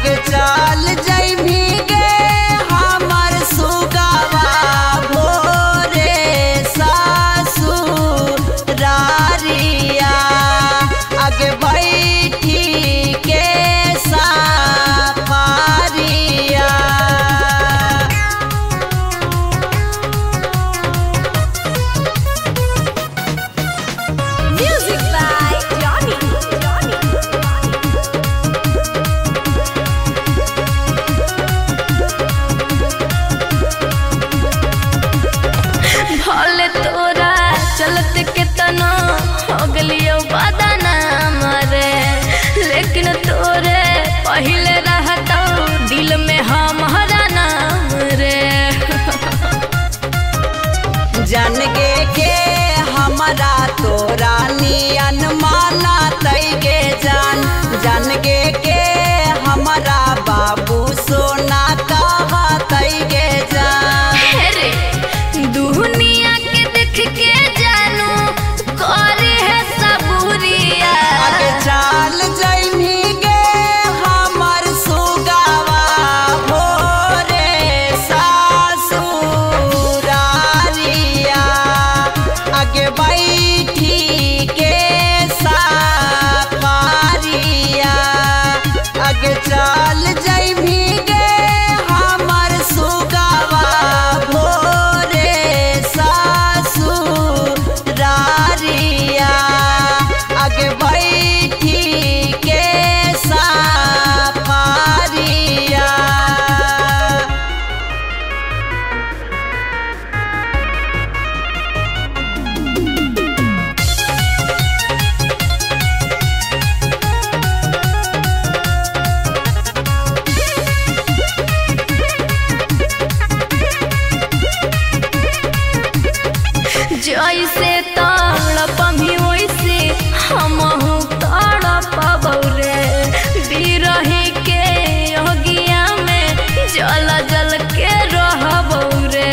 आगे चल जइभी गे हमर सुगावा भोरे ससुरारिया आगे बैठी के सफारिया। Music by Johnny. भले तोरा चलत के तना हो गलियो बदना मरे, लेकिन तोरे पहले रहता दिल में हमारा नाम रे। जन के हमारा तोरा नियन माना तैगे जान, जन के हमारा बाबू सोना कहा तैगे जान। रे दुनिया के देख के जानू करे है सबूरिया। आगे चल जइभी गे हमर सुगावा भोरे ससुरारिया आगे बैठी के सफारिया। आगे चल जइभी गे हमर सुगावा भोरे ससुरारिया आगे बैठी के सफारिया। जैसे तड़पमी वैसे हमहू तड़पबौ रे, बिरही के योगिया में जल जल के रहबौ रे।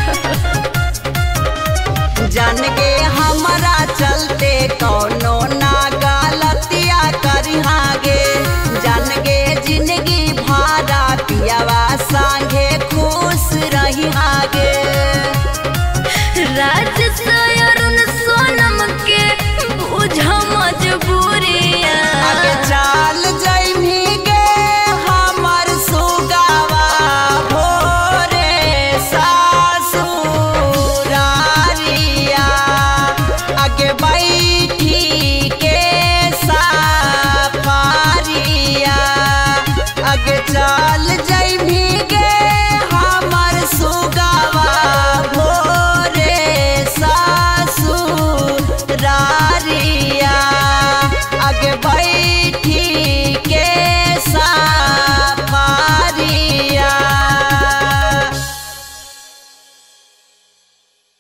जान के हमारा चलते कौनो ना गलतिया करिहा गे, जान के जिंदगी भारा पियावा संगे खुश रहिहा गे। राज अरुण सोनम के बुझ मजबूरिया। आगे चल जइभी गे हमर सुगावा भोरे ससुरारिया आगे बैठी के सफारिया। आगे चल जइभी गे हमर सुगावा भोरे ससुरारिया आगे बैठी